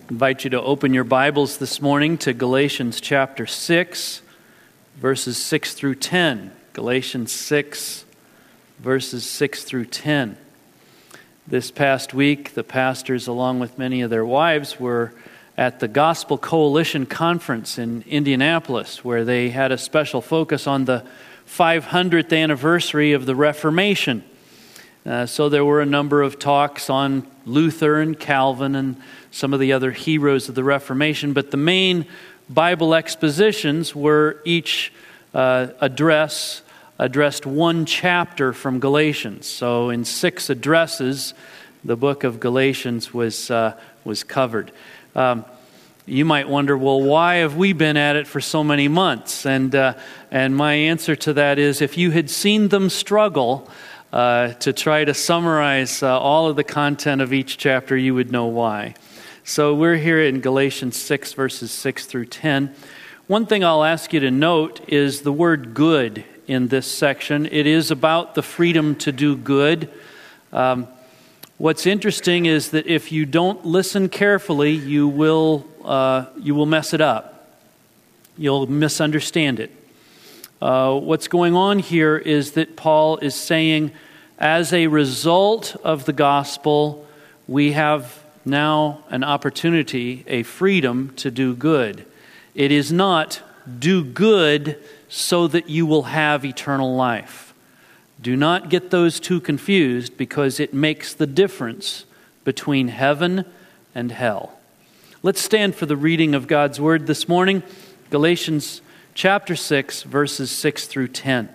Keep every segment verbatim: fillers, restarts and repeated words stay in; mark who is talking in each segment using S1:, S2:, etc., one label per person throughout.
S1: I invite you to open your Bibles this morning to Galatians chapter six, verses six through ten. Galatians six, verses six through ten. This past week, the pastors, along with many of their wives, were at the Gospel Coalition Conference in Indianapolis, where they had a special focus on the five hundredth anniversary of the Reformation. Uh, so there were a number of talks on Luther and Calvin and some of the other heroes of the Reformation, but the main Bible expositions were each uh, address addressed one chapter from Galatians. So in six addresses, the book of Galatians was uh, was covered. Um, you might wonder, well, why have we been at it for so many months? And uh, and my answer to that is, if you had seen them struggle uh, to try to summarize uh, all of the content of each chapter, you would know why. So we're here in Galatians six, verses six through ten. One thing I'll ask you to note is the word good in this section. It is about the freedom to do good. Um, what's interesting is that if you don't listen carefully, you will uh, you will mess it up. You'll misunderstand it. Uh, what's going on here is that Paul is saying, as a result of the gospel, we have now an opportunity, a freedom to do good. It is not do good so that you will have eternal life. Do not get those two confused, because it makes the difference between heaven and hell. Let's stand for the reading of God's Word this morning. Galatians chapter six, verses six through ten.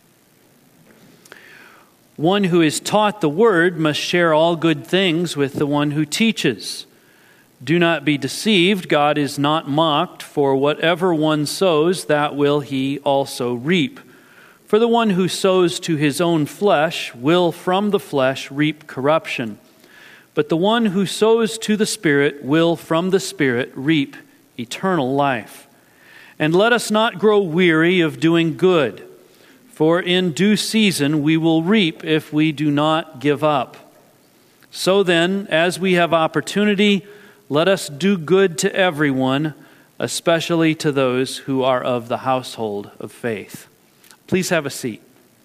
S1: One who is taught the word must share all good things with the one who teaches. Do not be deceived, God is not mocked, for whatever one sows, that will he also reap. For the one who sows to his own flesh will from the flesh reap corruption. But the one who sows to the Spirit will from the Spirit reap eternal life. And let us not grow weary of doing good, for in due season we will reap if we do not give up. So then, as we have opportunity, let us do good to everyone, especially to those who are of the household of faith. Please have a seat.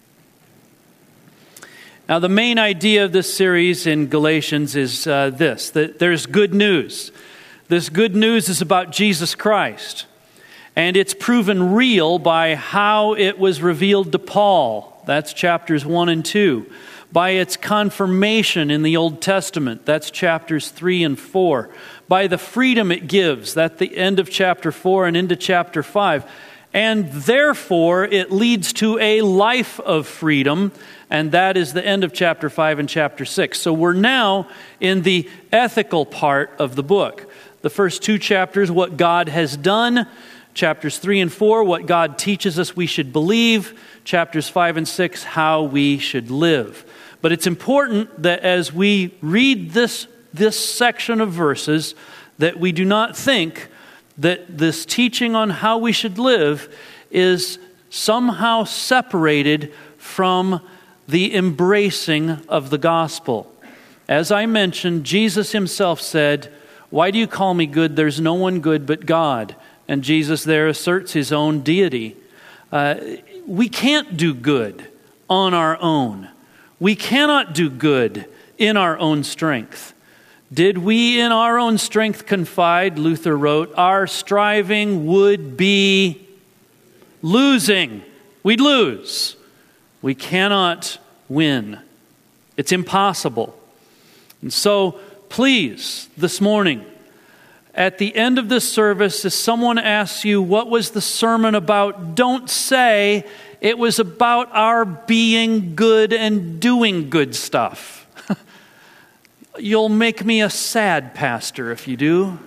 S1: Now, the main idea of this series in Galatians is uh, this, that there's good news. This good news is about Jesus Christ. And it's proven real by how it was revealed to Paul. That's chapters one and two. By its confirmation in the Old Testament. That's chapters three and four. By the freedom it gives. That's the end of chapter four and into chapter five. And therefore it leads to a life of freedom. And that is the end of chapter five and chapter six. So we're now in the ethical part of the book. The first two chapters, what God has done. Chapters three and four, what God teaches us we should believe. Chapters five and six, how we should live. But it's important that as we read this, this section of verses, that we do not think that this teaching on how we should live is somehow separated from the embracing of the gospel. As I mentioned, Jesus himself said, "Why do you call me good? There's no one good but God." And Jesus there asserts his own deity. Uh, we can't do good on our own. We cannot do good in our own strength. Did we in our own strength confide, Luther wrote, our striving would be losing. We'd lose. We cannot win. It's impossible. And so, please, this morning, at the end of this service, if someone asks you, what was the sermon about? Don't say it was about our being good and doing good stuff. You'll make me a sad pastor if you do.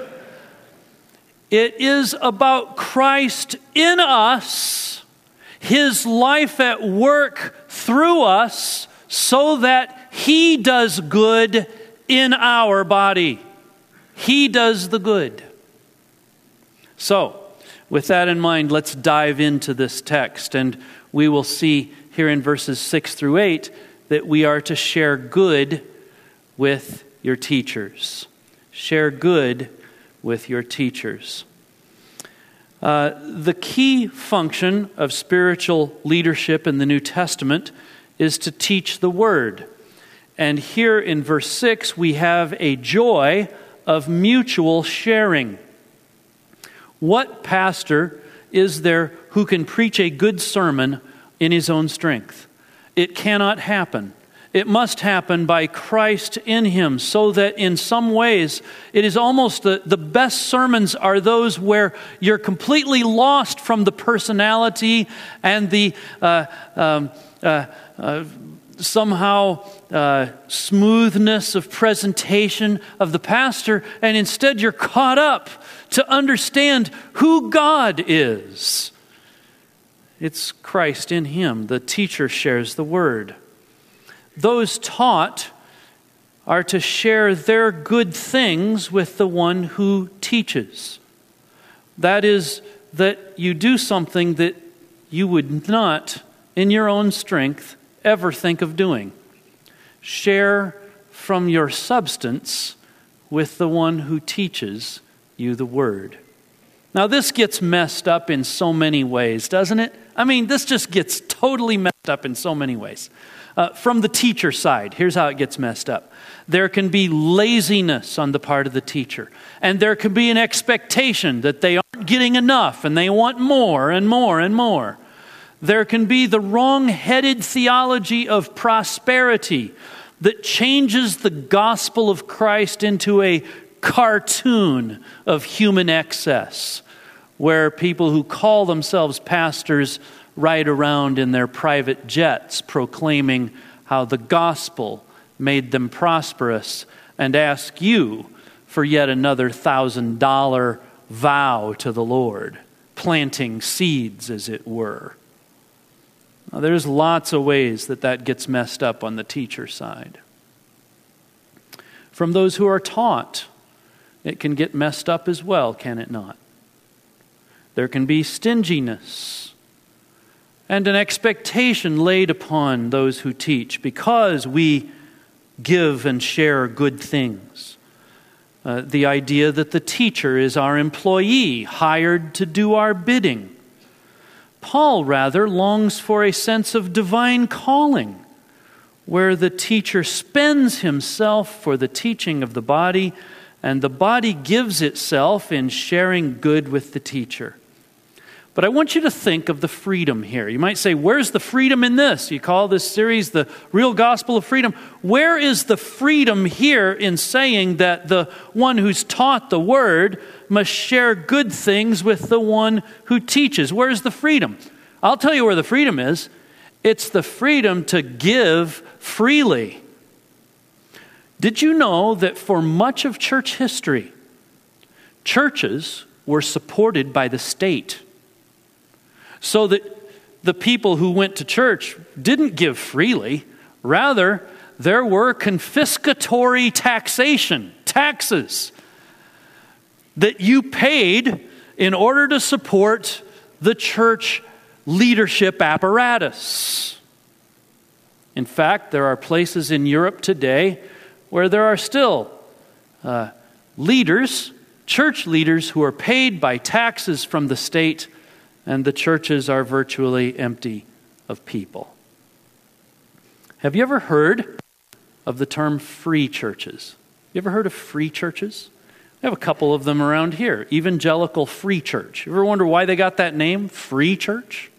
S1: It is about Christ in us, his life at work through us, so that he does good in our body. He does the good. So, with that in mind, let's dive into this text. And we will see here in verses six through eight that we are to share good with your teachers. Share good with your teachers. Uh, the key function of spiritual leadership in the New Testament is to teach the Word. And here in verse six, we have a joy of mutual sharing. What pastor is there who can preach a good sermon in his own strength? It cannot happen. It must happen by Christ in him, so that in some ways it is almost the, the best sermons are those where you're completely lost from the personality and the uh, um, uh, uh, somehow uh, smoothness of presentation of the pastor, and instead you're caught up to understand who God is. It's Christ in him. The teacher shares the word. Those taught are to share their good things with the one who teaches. That is, that you do something that you would not, in your own strength, ever think of doing. Share from your substance with the one who teaches you the word. Now, this gets messed up in so many ways, doesn't it? I mean, this just gets totally messed up in so many ways. Uh, from the teacher side, here's how it gets messed up. There can be laziness on the part of the teacher. And there can be an expectation that they aren't getting enough and they want more and more and more. There can be the wrong-headed theology of prosperity that changes the gospel of Christ into a cartoon of human excess, where people who call themselves pastors ride around in their private jets proclaiming how the gospel made them prosperous and ask you for yet another thousand dollar vow to the Lord, planting seeds as it were. Now, there's lots of ways that that gets messed up on the teacher side. From those who are taught, it can get messed up as well, can it not? There can be stinginess and an expectation laid upon those who teach because we give and share good things. Uh, the idea that the teacher is our employee, hired to do our bidding. Paul, rather, longs for a sense of divine calling, where the teacher spends himself for the teaching of the body, and the body gives itself in sharing good with the teacher. But I want you to think of the freedom here. You might say, where's the freedom in this? You call this series the Real Gospel of Freedom. Where is the freedom here in saying that the one who's taught the word must share good things with the one who teaches? Where's the freedom? I'll tell you where the freedom is. It's the freedom to give freely. Did you know that for much of church history, churches were supported by the state? So that the people who went to church didn't give freely. Rather, there were confiscatory taxation, taxes, that you paid in order to support the church leadership apparatus. In fact, there are places in Europe today where there are still uh, leaders, church leaders, who are paid by taxes from the state, and the churches are virtually empty of people. Have you ever heard of the term free churches? You ever heard of free churches? We have a couple of them around here. Evangelical Free Church. You ever wonder why they got that name, Free Church?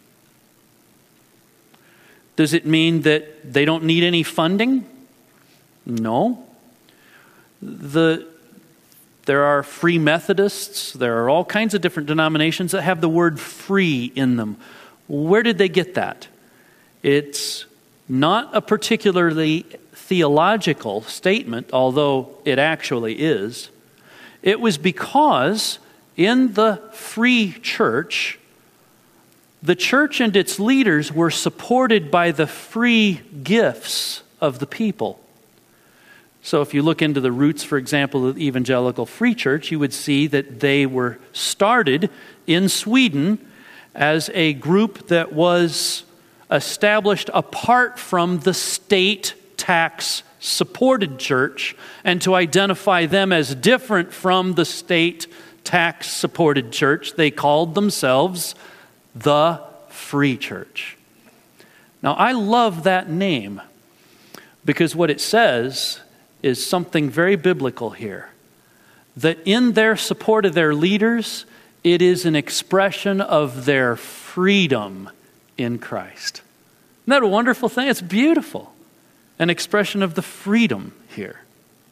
S1: Does it mean that they don't need any funding? No. The There are Free Methodists. There are all kinds of different denominations that have the word free in them. Where did they get that? It's not a particularly theological statement, although it actually is. It was because in the free church, the church and its leaders were supported by the free gifts of the people. So if you look into the roots, for example, of the Evangelical Free Church, you would see that they were started in Sweden as a group that was established apart from the state tax supported church and to identify them as different from the state tax-supported church, they called themselves the Free Church. Now, I love that name because what it says is something very biblical here. That in their support of their leaders, it is an expression of their freedom in Christ. Isn't that a wonderful thing? It's beautiful. An expression of the freedom here.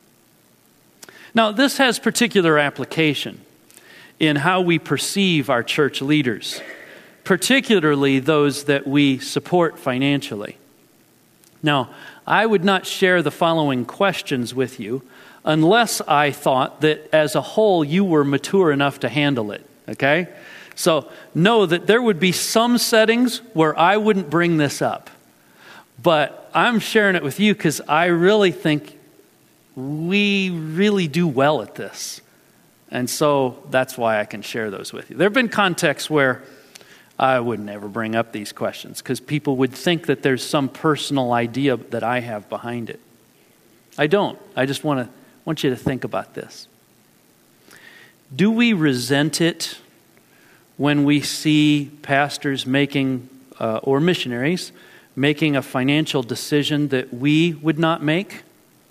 S1: Now, this has particular application in how we perceive our church leaders, particularly those that we support financially. Now, I would not share the following questions with you unless I thought that as a whole you were mature enough to handle it, okay? So know that there would be some settings where I wouldn't bring this up. But I'm sharing it with you because I really think we really do well at this. And so that's why I can share those with you. There have been contexts where I would never bring up these questions because people would think that there's some personal idea that I have behind it. I don't. I just want to want you to think about this. Do we resent it when we see pastors making, uh, or missionaries, making a financial decision that we would not make?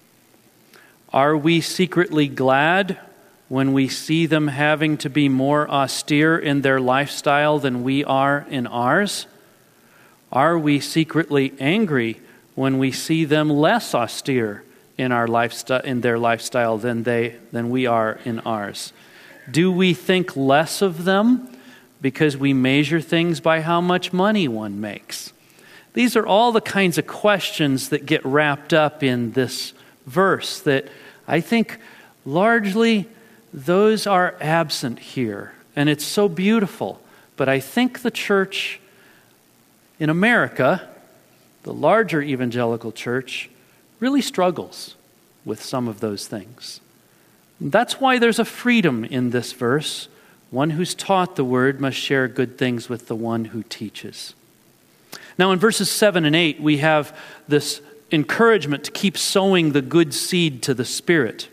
S1: Are we secretly glad when we see them having to be more austere in their lifestyle than we are in ours? Are we secretly angry when we see them less austere in our lifestyle, in their lifestyle than they than we are in ours? Do we think less of them because we measure things by how much money one makes? These are all the kinds of questions that get wrapped up in this verse that I think largely those are absent here. And it's so beautiful. But I think the church in America, the larger evangelical church, really struggles with some of those things. That's why there's a freedom in this verse. One who's taught the word must share good things with the one who teaches. Now in verses seven and eight, we have this encouragement to keep sowing the good seed to the Spirit.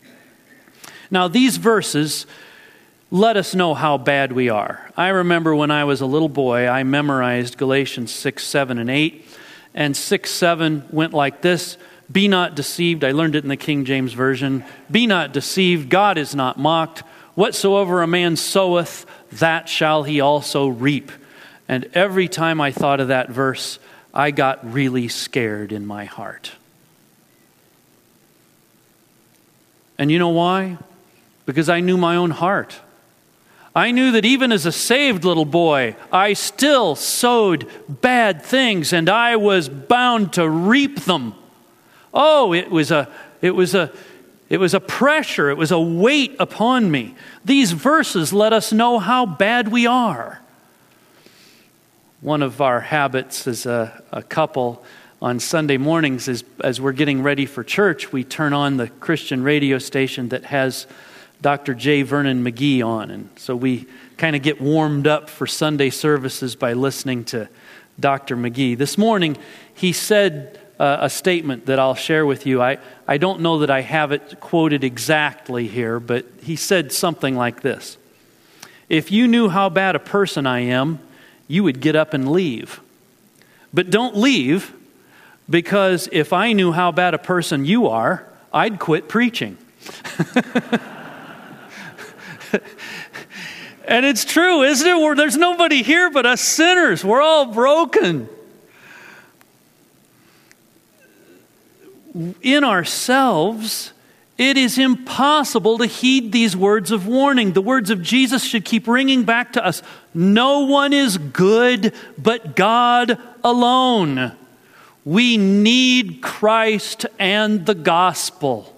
S1: Now these verses let us know how bad we are. I remember when I was a little boy, I memorized Galatians six, seven, and eight. And six, seven went like this: be not deceived. I learned it in the King James Version. Be not deceived. God is not mocked. Whatsoever a man soweth, that shall he also reap. And every time I thought of that verse, I got really scared in my heart. And you know why? Because I knew my own heart. I knew that even as a saved little boy, I still sowed bad things and I was bound to reap them. Oh, it was a it was a it was a pressure, it was a weight upon me. These verses let us know how bad we are. One of our habits as a, a couple on Sunday mornings is, as we're getting ready for church, we turn on the Christian radio station that has Doctor J. Vernon McGee on. And so we kind of get warmed up for Sunday services by listening to Doctor McGee. This morning, he said uh, a statement that I'll share with you. I, I don't know that I have it quoted exactly here, but he said something like this: if you knew how bad a person I am, you would get up and leave. But don't leave, because if I knew how bad a person you are, I'd quit preaching. And it's true, isn't it? We're, there's nobody here but us sinners. We're all broken. In ourselves, it is impossible to heed these words of warning. The words of Jesus should keep ringing back to us. No one is good but God alone. We need Christ and the gospel.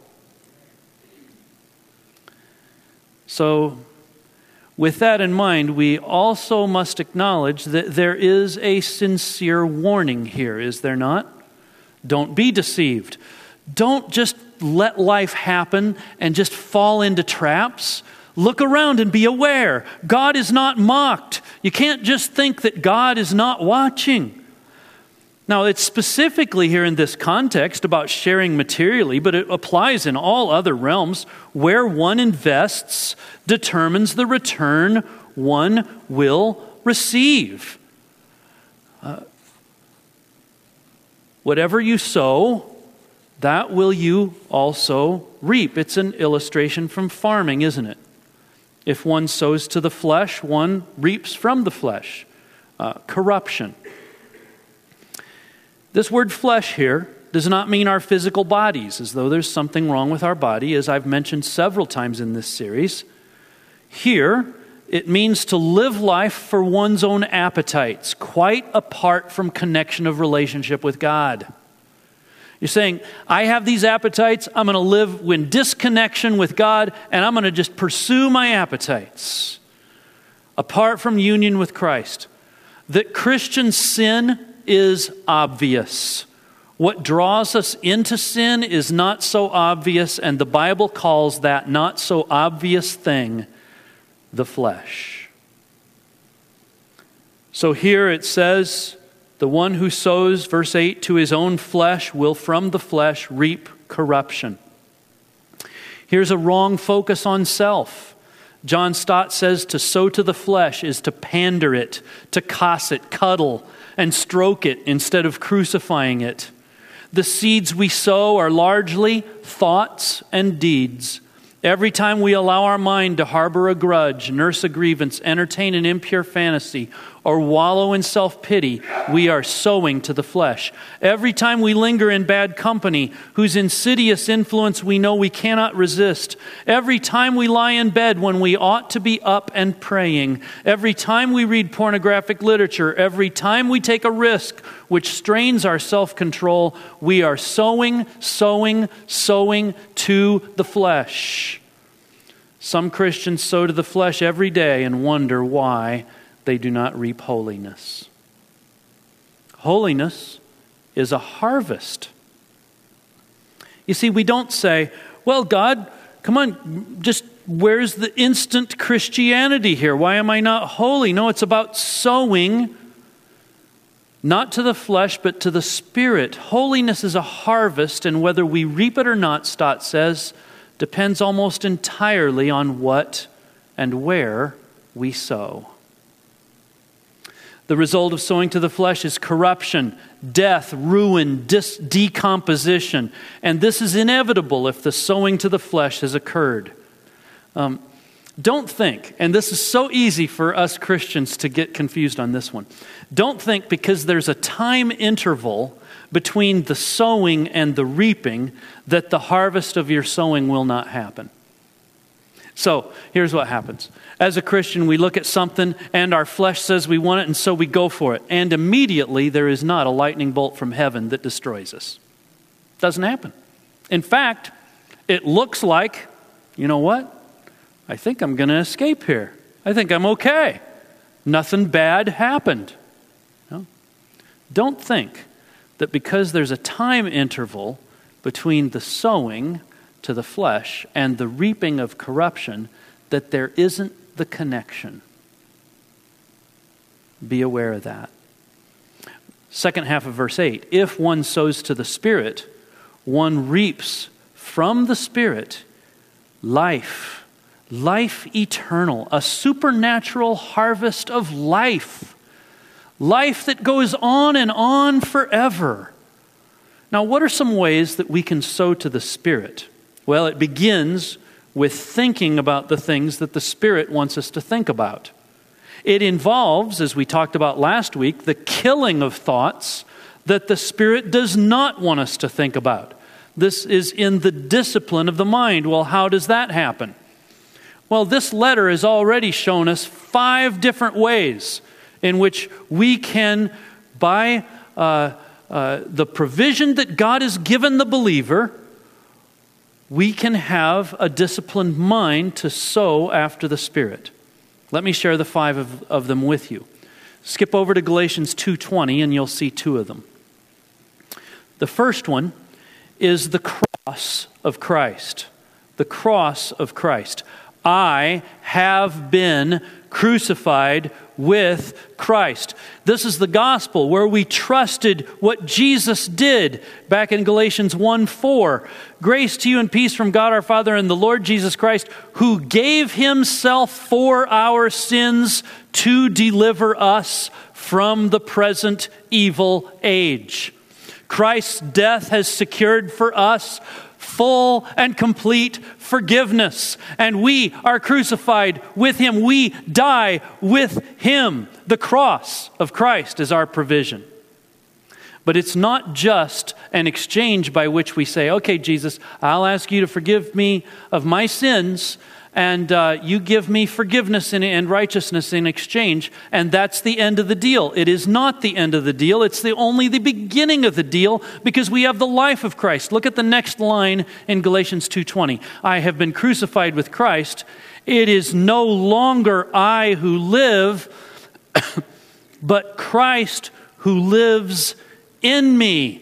S1: So, with that in mind, we also must acknowledge that there is a sincere warning here, is there not? Don't be deceived. Don't just let life happen and just fall into traps. Look around and be aware. God is not mocked. You can't just think that God is not watching. Now, it's specifically here in this context about sharing materially, but it applies in all other realms. Where one invests determines the return one will receive. Uh, whatever you sow, that will you also reap. It's an illustration from farming, isn't it? If one sows to the flesh, one reaps from the flesh. Uh, corruption. This word flesh here does not mean our physical bodies, as though there's something wrong with our body, as I've mentioned several times in this series. Here, it means to live life for one's own appetites, quite apart from connection of relationship with God. You're saying, I have these appetites, I'm going to live in disconnection with God, and I'm going to just pursue my appetites, apart from union with Christ. That Christian sin is obvious. What draws us into sin is not so obvious, and the Bible calls that not so obvious thing the flesh. So here it says, the one who sows, verse eight, to his own flesh will from the flesh reap corruption. Here's a wrong focus on self. John Stott says to sow to the flesh is to pander it, to coss it, cuddle, and stroke it instead of crucifying it. The seeds we sow are largely thoughts and deeds. Every time we allow our mind to harbor a grudge, nurse a grievance, entertain an impure fantasy, or wallow in self-pity, we are sowing to the flesh. Every time we linger in bad company, whose insidious influence we know we cannot resist. Every time we lie in bed when we ought to be up and praying. Every time we read pornographic literature. Every time we take a risk which strains our self-control, we are sowing, sowing, sowing to the flesh. Some Christians sow to the flesh every day and wonder why they do not reap holiness. Holiness is a harvest. You see, we don't say, well, God, come on, just where's the instant Christianity here? Why am I not holy? No, it's about sowing, not to the flesh, but to the Spirit. Holiness is a harvest, and whether we reap it or not, Stott says, depends almost entirely on what and where we sow. The result of sowing to the flesh is corruption, death, ruin, dis- decomposition. And this is inevitable if the sowing to the flesh has occurred. Um, don't think, and this is so easy for us Christians to get confused on this one. Don't think because there's a time interval between the sowing and the reaping that the harvest of your sowing will not happen. So, here's what happens. As a Christian, we look at something and our flesh says we want it, and so we go for it. And immediately there is not a lightning bolt from heaven that destroys us. Doesn't happen. In fact, it looks like, you know what? I think I'm going to escape here. I think I'm okay. Nothing bad happened. No? Don't think that because there's a time interval between the sowing to the flesh and the reaping of corruption, that there isn't the connection. Be aware of that. Second half of verse eight. If one sows to the Spirit, one reaps from the Spirit life, life eternal, a supernatural harvest of life, life that goes on and on forever. Now, what are some ways that we can sow to the Spirit? Well, it begins with thinking about the things that the Spirit wants us to think about. It involves, as we talked about last week, the killing of thoughts that the Spirit does not want us to think about. This is in the discipline of the mind. Well, how does that happen? Well, this letter has already shown us five different ways in which we can, by uh, uh, the provision that God has given the believer, we can have a disciplined mind to sow after the Spirit. Let me share the five of, of them with you. Skip over to Galatians two twenty and you'll see two of them. The first one is the cross of Christ. The cross of Christ. I have been crucified with Christ. This is the gospel where we trusted what Jesus did back in Galatians one four. Grace to you and peace from God our Father and the Lord Jesus Christ, who gave himself for our sins to deliver us from the present evil age. Christ's death has secured for us full and complete forgiveness. And we are crucified with him. We die with him. The cross of Christ is our provision. But it's not just an exchange by which we say, okay, Jesus, I'll ask you to forgive me of my sins, and uh, you give me forgiveness and, and righteousness in exchange, and that's the end of the deal. It is not the end of the deal. It's the only the beginning of the deal, because we have the life of Christ. Look at the next line in Galatians two twenty. I have been crucified with Christ. It is no longer I who live, but Christ who lives in me.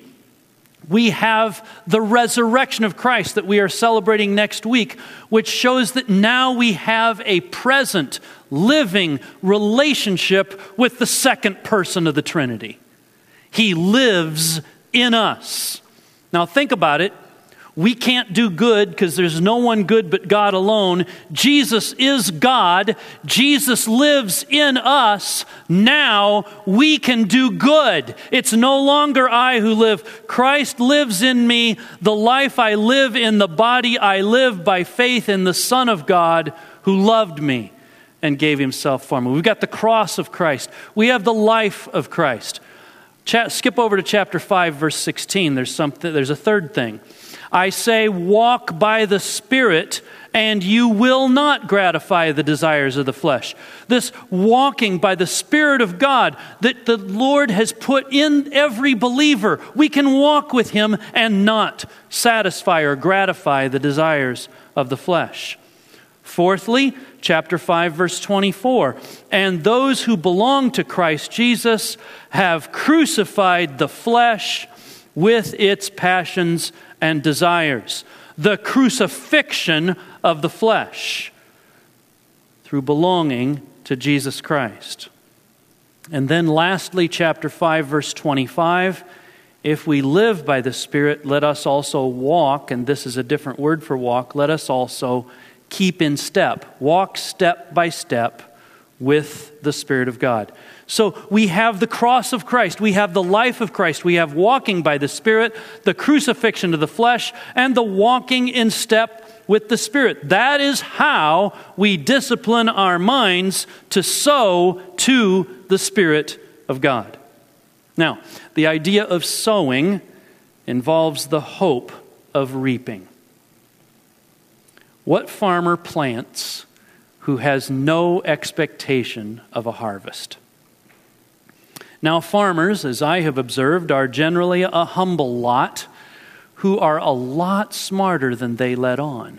S1: We have the resurrection of Christ that we are celebrating next week, which shows that now we have a present, living relationship with the second person of the Trinity. He lives in us. Now think about it. We can't do good because there's no one good but God alone. Jesus is God. Jesus lives in us. Now we can do good. It's no longer I who live. Christ lives in me. The life I live in the body I live by faith in the Son of God who loved me and gave himself for me. We've got the cross of Christ. We have the life of Christ. Cha- skip over to chapter five, verse sixteen. There's something. There's a third thing. I say, walk by the Spirit, and you will not gratify the desires of the flesh. This walking by the Spirit of God that the Lord has put in every believer, we can walk with him and not satisfy or gratify the desires of the flesh. Fourthly, chapter five, verse twenty-four, and those who belong to Christ Jesus have crucified the flesh with its passions and desires. The crucifixion of the flesh through belonging to Jesus Christ. And then lastly, chapter five, verse twenty-five, if we live by the Spirit, let us also walk, and this is a different word for walk, let us also keep in step, walk step by step with the Spirit of God. So we have the cross of Christ, we have the life of Christ, we have walking by the Spirit, the crucifixion of the flesh, and the walking in step with the Spirit. That is how we discipline our minds to sow to the Spirit of God. Now, the idea of sowing involves the hope of reaping. What farmer plants who has no expectation of a harvest? Now, farmers, as I have observed, are generally a humble lot who are a lot smarter than they let on.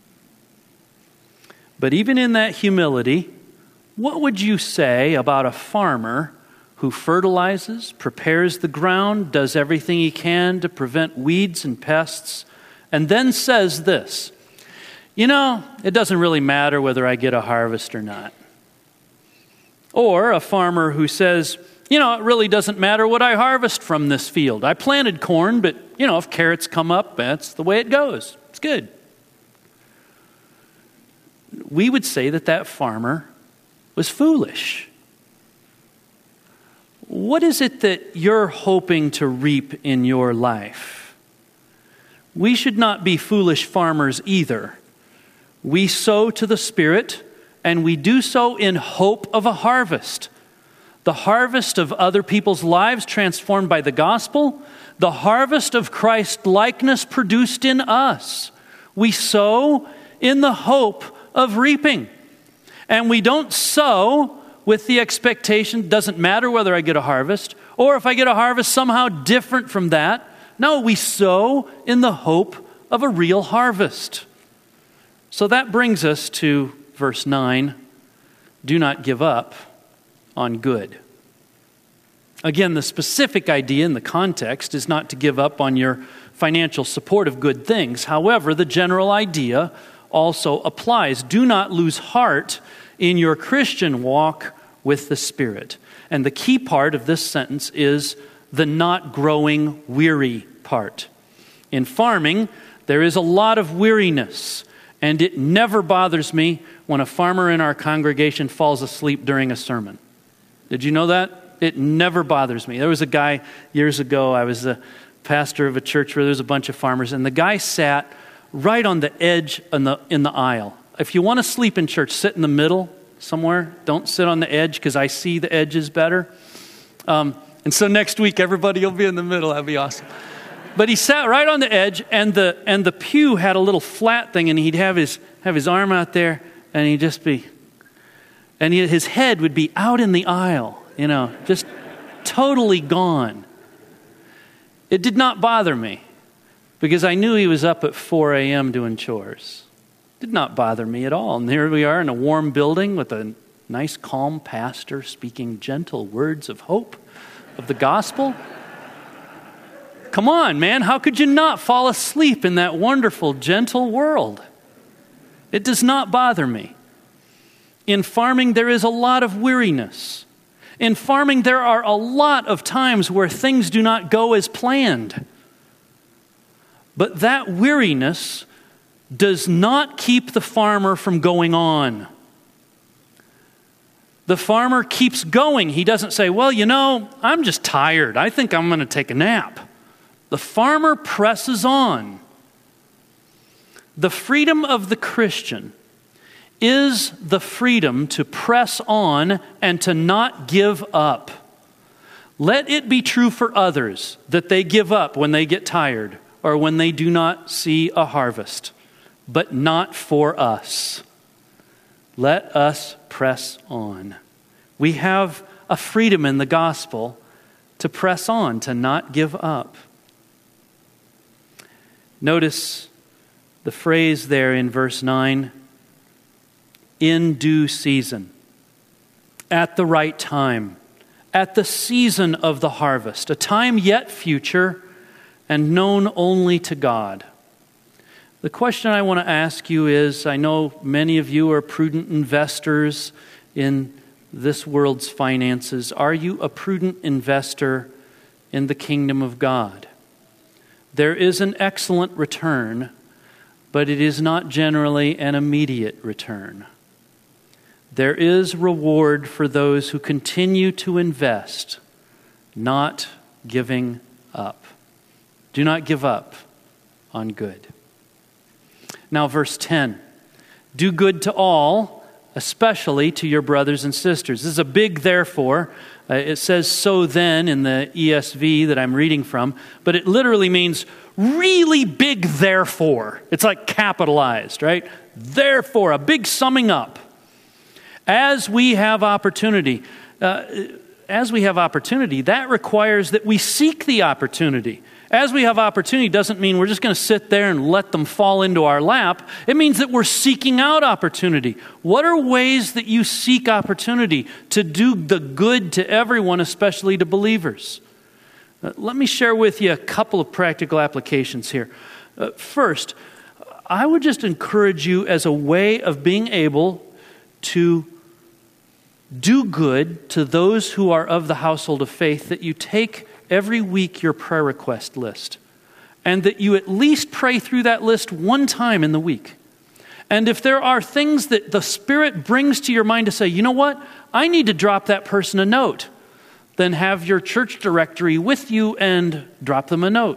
S1: But even in that humility, what would you say about a farmer who fertilizes, prepares the ground, does everything he can to prevent weeds and pests, and then says this, you know, it doesn't really matter whether I get a harvest or not? Or a farmer who says, you know, it really doesn't matter what I harvest from this field. I planted corn, but, you know, if carrots come up, that's the way it goes. It's good. We would say that that farmer was foolish. What is it that you're hoping to reap in your life? We should not be foolish farmers either. We sow to the Spirit, and we do so in hope of a harvest. The harvest of other people's lives transformed by the gospel, the harvest of Christ likeness produced in us. We sow in the hope of reaping. And we don't sow with the expectation, doesn't matter whether I get a harvest, or if I get a harvest somehow different from that. No, we sow in the hope of a real harvest. So that brings us to verse nine. Do not give up on good. Again, the specific idea in the context is not to give up on your financial support of good things. However, the general idea also applies. Do not lose heart in your Christian walk with the Spirit. And the key part of this sentence is the not growing weary part. In farming, there is a lot of weariness, and it never bothers me when a farmer in our congregation falls asleep during a sermon. Did you know that? It never bothers me. There was a guy years ago, I was the pastor of a church where there was a bunch of farmers, and the guy sat right on the edge in the, in the aisle. If you want to sleep in church, sit in the middle somewhere. Don't sit on the edge because I see the edges better. Um, and so next week, everybody will be in the middle. That'd be awesome. But he sat right on the edge, and the and the pew had a little flat thing, and he'd have his have his arm out there, and he'd just be, and he, his head would be out in the aisle, you know, just totally gone. It did not bother me because I knew he was up at four a.m. doing chores. It did not bother me at all. And here we are in a warm building with a nice, calm pastor speaking gentle words of hope of the gospel. Come on, man. How could you not fall asleep in that wonderful, gentle world? It does not bother me. In farming, there is a lot of weariness. In farming, there are a lot of times where things do not go as planned. But that weariness does not keep the farmer from going on. The farmer keeps going. He doesn't say, well, you know, I'm just tired. I think I'm going to take a nap. The farmer presses on. The freedom of the Christian is the freedom to press on and to not give up. Let it be true for others that they give up when they get tired or when they do not see a harvest, but not for us. Let us press on. We have a freedom in the gospel to press on, to not give up. Notice the phrase there in verse nine, in due season, at the right time, at the season of the harvest, a time yet future and known only to God. The question I want to ask you is, I know many of you are prudent investors in this world's finances. Are you a prudent investor in the kingdom of God? There is an excellent return, but it is not generally an immediate return. There is reward for those who continue to invest, not giving up. Do not give up on good. Now, verse ten. Do good to all, especially to your brothers and sisters. This is a big therefore. Uh, it says so then in the E S V that I'm reading from, but it literally means really big therefore. It's like capitalized, right? Therefore, a big summing up. As we have opportunity, uh, as we have opportunity, that requires that we seek the opportunity. As we have opportunity doesn't mean we're just going to sit there and let them fall into our lap. It means that we're seeking out opportunity. What are ways that you seek opportunity to do the good to everyone, especially to believers? Uh, let me share with you a couple of practical applications here. Uh, first, I would just encourage you as a way of being able to do good to those who are of the household of faith that you take every week your prayer request list, and that you at least pray through that list one time in the week. And if there are things that the Spirit brings to your mind to say, you know what, I need to drop that person a note, then have your church directory with you and drop them a note.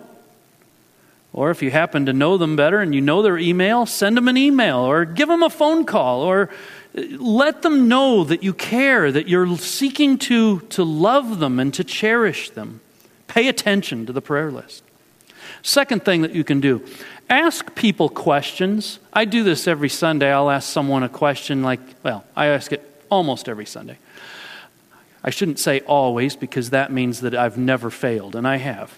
S1: Or if you happen to know them better and you know their email, send them an email or give them a phone call or let them know that you care, that you're seeking to, to love them and to cherish them. Pay attention to the prayer list. Second thing that you can do, ask people questions. I do this every Sunday. I'll ask someone a question like, well, I ask it almost every Sunday. I shouldn't say always because that means that I've never failed, and I have.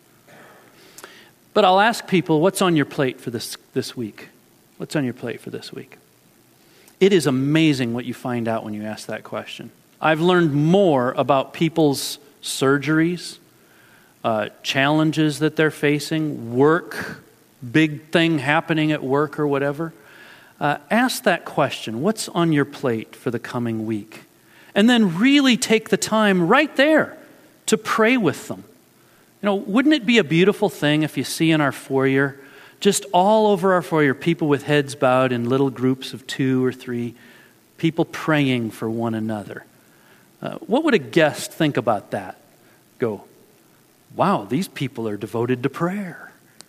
S1: But I'll ask people, what's on your plate for this, this week? What's on your plate for this week? It is amazing what you find out when you ask that question. I've learned more about people's surgeries, uh, challenges that they're facing, work, big thing happening at work or whatever. uh, ask that question, what's on your plate for the coming week? And then really take the time right there to pray with them. You know, wouldn't it be a beautiful thing if you see in our foyer, just all over our foyer, people with heads bowed in little groups of two or three, people praying for one another. Uh, what would a guest think about that? Go, wow, these people are devoted to prayer.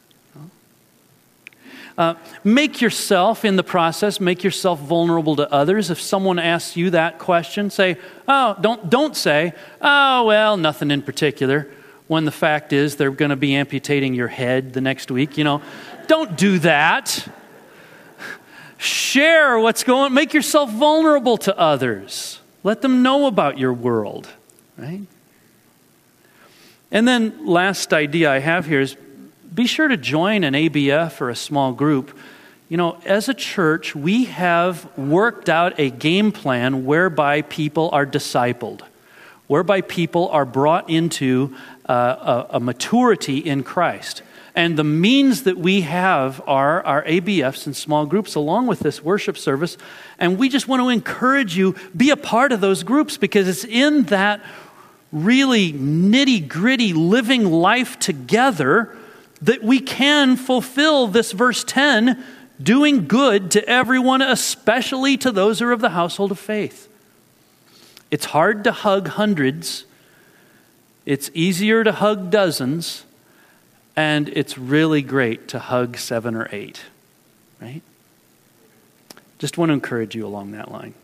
S1: Uh, make yourself, in the process, make yourself vulnerable to others. If someone asks you that question, say, oh, don't, don't say, oh, well, nothing in particular, when the fact is they're going to be amputating your head the next week. You know, don't do that. Share what's going on. Make yourself vulnerable to others. Let them know about your world, right? And then last idea I have here is be sure to join an A B F or a small group. You know, as a church, we have worked out a game plan whereby people are discipled, whereby people are brought into uh, a, a maturity in Christ. And the means that we have are our A B Fs and small groups along with this worship service. And we just want to encourage you, be a part of those groups, because it's in that really nitty-gritty living life together that we can fulfill this verse ten, doing good to everyone, especially to those who are of the household of faith. It's hard to hug hundreds. It's easier to hug dozens. And it's really great to hug seven or eight, right? Just want to encourage you along that line.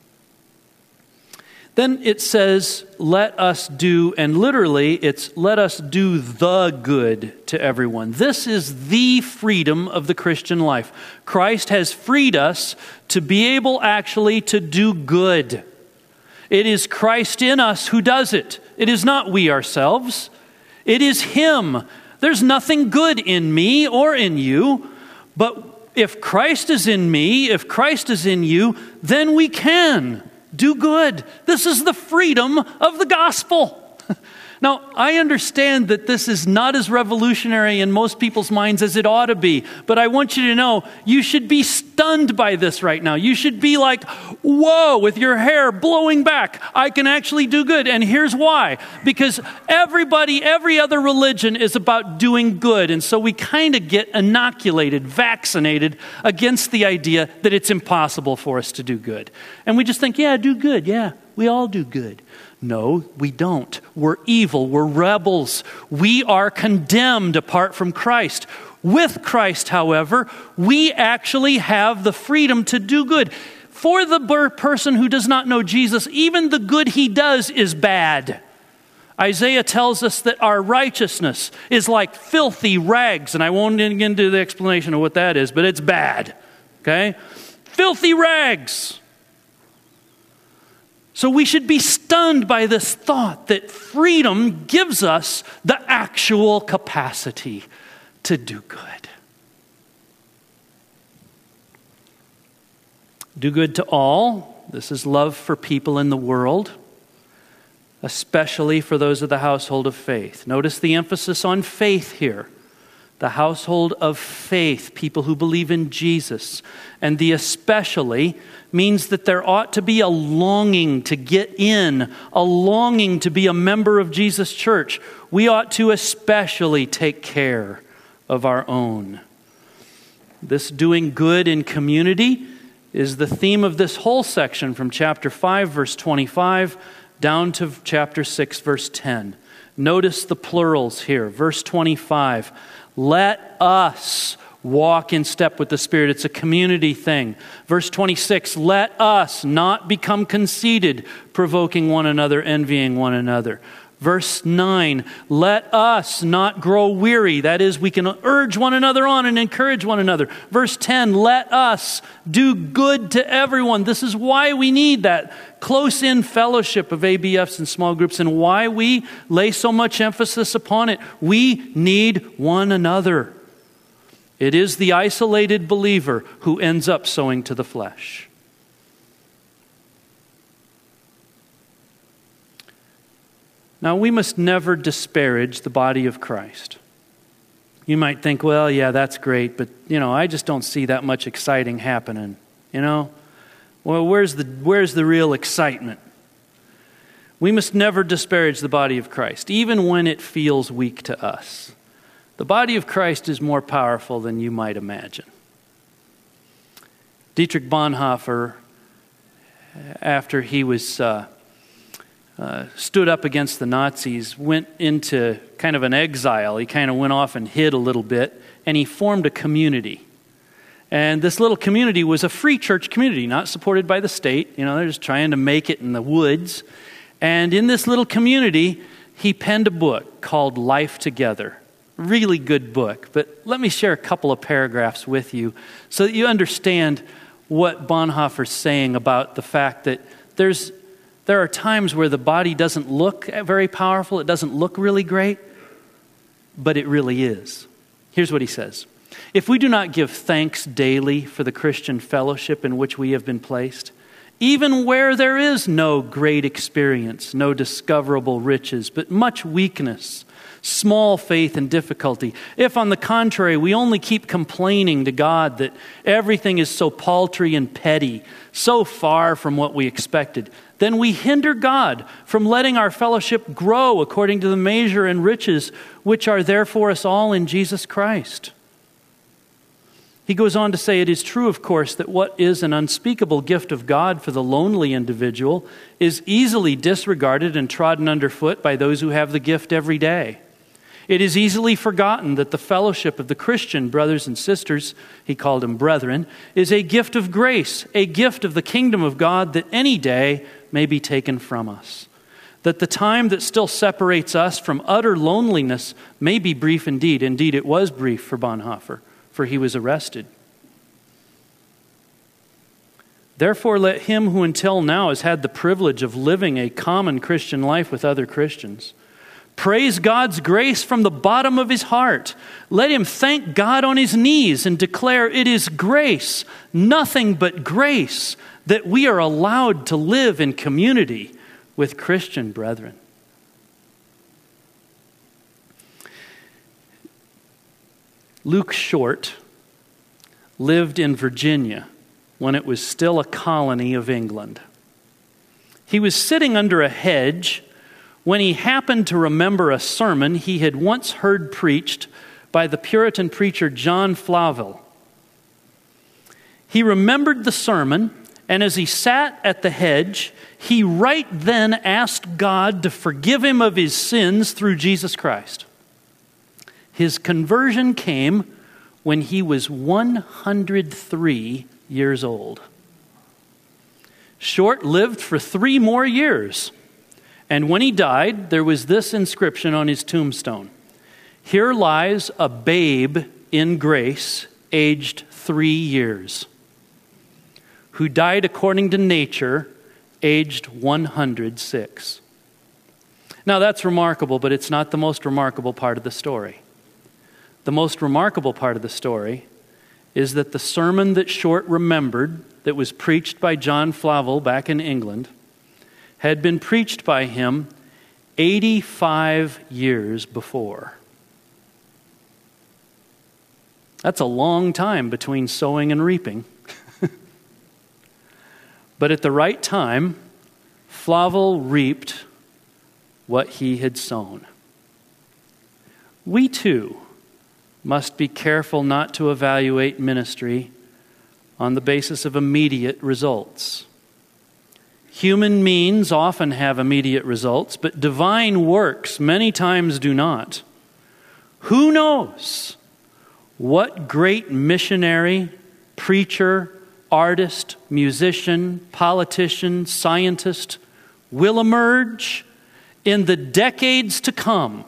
S1: Then it says, let us do, and literally it's let us do the good to everyone. This is the freedom of the Christian life. Christ has freed us to be able actually to do good. It is Christ in us who does it. It is not we ourselves. It is Him. There's nothing good in me or in you, but if Christ is in me, if Christ is in you, then we can do good. This is the freedom of the gospel. Now, I understand that this is not as revolutionary in most people's minds as it ought to be, but I want you to know you should be stunned by this right now. You should be like, whoa, with your hair blowing back. I can actually do good. And here's why. Because everybody, every other religion is about doing good. And so we kind of get inoculated, vaccinated against the idea that it's impossible for us to do good. And we just think, yeah, do good. Yeah, we all do good. No, we don't. We're evil. We're rebels. We are condemned apart from Christ. With Christ, however, we actually have the freedom to do good. For the person who does not know Jesus, even the good he does is bad. Isaiah tells us that our righteousness is like filthy rags. And I won't get into the explanation of what that is, but it's bad. Okay? Filthy rags. So we should be stunned by this thought that freedom gives us the actual capacity to do good. Do good to all. This is love for people in the world, especially for those of the household of faith. Notice the emphasis on faith here. The household of faith, people who believe in Jesus. And the especially means that there ought to be a longing to get in, a longing to be a member of Jesus' church. We ought to especially take care of our own. This doing good in community is the theme of this whole section from chapter five, verse twenty-five, down to chapter six, verse ten. Notice the plurals here. Verse twenty-five, let us walk in step with the Spirit. It's a community thing. Verse twenty-six, let us not become conceited, provoking one another, envying one another. Verse nine, let us not grow weary. That is, we can urge one another on and encourage one another. Verse ten, let us do good to everyone. This is why we need that close-in fellowship of A B Fs and small groups, and why we lay so much emphasis upon it. We need one another. It is the isolated believer who ends up sowing to the flesh. Now, we must never disparage the body of Christ. You might think, well, yeah, that's great, but, you know, I just don't see that much exciting happening You know, well, where's the where's the real excitement? We must never disparage the body of Christ, even when it feels weak to us. The body of Christ is more powerful than you might imagine. Dietrich Bonhoeffer, after he was uh, uh, stood up against the Nazis, went into kind of an exile. He kind of went off and hid a little bit, and he formed a community. And this little community was a free church community, not supported by the state. You know, they're just trying to make it in the woods. And in this little community, he penned a book called Life Together. Really good book. But let me share a couple of paragraphs with you so that you understand what Bonhoeffer's saying about the fact that there's there are times where the body doesn't look very powerful, it doesn't look really great, but it really is. Here's what he says. If we do not give thanks daily for the Christian fellowship in which we have been placed, even where there is no great experience, no discoverable riches, but much weakness, small faith and difficulty, if on the contrary we only keep complaining to God that everything is so paltry and petty, so far from what we expected, then we hinder God from letting our fellowship grow according to the measure and riches which are there for us all in Jesus Christ. He goes on to say, it is true, of course, that what is an unspeakable gift of God for the lonely individual is easily disregarded and trodden underfoot by those who have the gift every day. It is easily forgotten that the fellowship of the Christian brothers and sisters, he called them brethren, is a gift of grace, a gift of the kingdom of God that any day may be taken from us. That the time that still separates us from utter loneliness may be brief indeed. Indeed, it was brief for Bonhoeffer, for he was arrested. Therefore, let him who until now has had the privilege of living a common Christian life with other Christians praise God's grace from the bottom of his heart. Let him thank God on his knees and declare it is grace, nothing but grace, that we are allowed to live in community with Christian brethren. Luke Short lived in Virginia when it was still a colony of England. He was sitting under a hedge when he happened to remember a sermon he had once heard preached by the Puritan preacher John Flavel. He remembered the sermon, and as he sat at the hedge, he right then asked God to forgive him of his sins through Jesus Christ. His conversion came when he was one hundred three years old. Short lived for three more years. And when he died, there was this inscription on his tombstone. Here lies a babe in grace, aged three years, who died according to nature, aged one hundred six. Now that's remarkable, but it's not the most remarkable part of the story. The most remarkable part of the story is that the sermon that Short remembered, that was preached by John Flavel back in England, had been preached by him eighty-five years before. That's a long time between sowing and reaping. But at the right time, Flavel reaped what he had sown. We too must be careful not to evaluate ministry on the basis of immediate results. Human means often have immediate results, but divine works many times do not. Who knows what great missionary, preacher, artist, musician, politician, scientist will emerge in the decades to come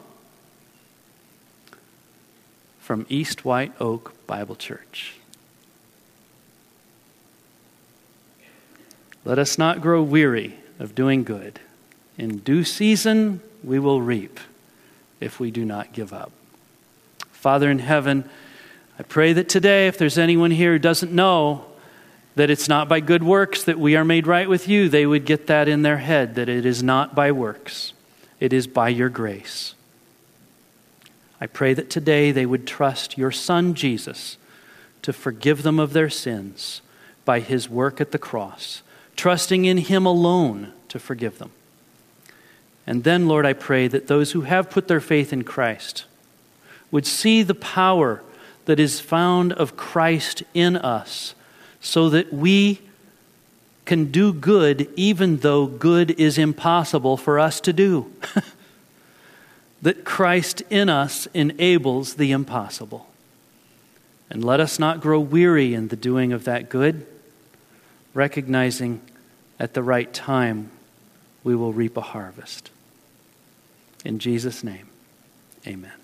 S1: from East White Oak Bible Church. Let us not grow weary of doing good. In due season, we will reap if we do not give up. Father in heaven, I pray that today, if there's anyone here who doesn't know that it's not by good works that we are made right with you, they would get that in their head, that it is not by works. It is by your grace. I pray that today they would trust your Son, Jesus, to forgive them of their sins, by his work at the cross, trusting in him alone to forgive them. And then, Lord, I pray that those who have put their faith in Christ would see the power that is found of Christ in us, so that we can do good even though good is impossible for us to do. That Christ in us enables the impossible. And let us not grow weary in the doing of that good, recognizing at the right time we will reap a harvest. In Jesus' name, amen.